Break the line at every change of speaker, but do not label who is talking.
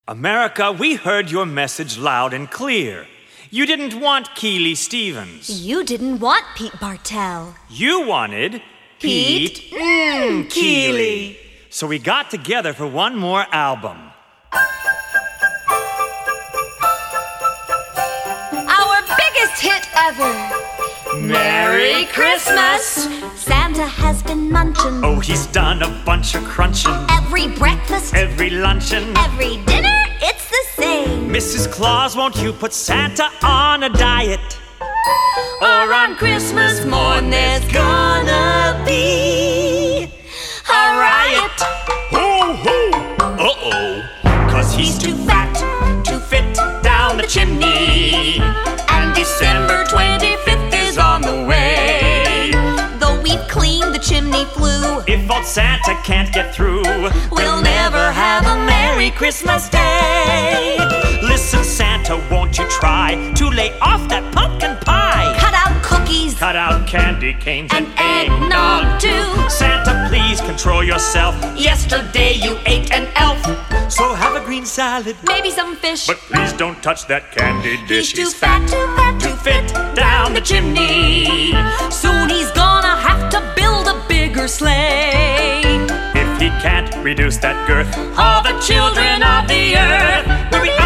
America, we heard your message loud and clear. You didn't want Keely Stevens.
You didn't want Pete Bartell.
You wanted Pete Keely. So we got together for one more album.
Our biggest hit ever.
Merry Christmas!
Santa has been munching.
Oh, he's done a bunch of crunching.
Every breakfast,
Every luncheon.
every dinner, it's the same.
Mrs. Claus, won't you put Santa on a diet?
Or on Christmas morn there's gonna be a riot.
Ho, ho! Uh-oh. 'Cause he's too fat to fit down the chimney. And December 25th is on the way.
Though we've cleaned the chimney flue,
If old Santa can't get through,
we'll never have a Merry Christmas Day.
Listen, Santa, won't you try to lay off that pumpkin pie?
Cut out cookies
Cut out candy canes
and eggnog too.
Santa, please control yourself. Yesterday you ate an elf. So have a green salad,
Maybe some fish.
but please don't touch that candy dish.
He's too fat
to fit down the chimney.
Soon he's gonna have to build a bigger sleigh.
If he can't reduce that girth, all the children of the earth will be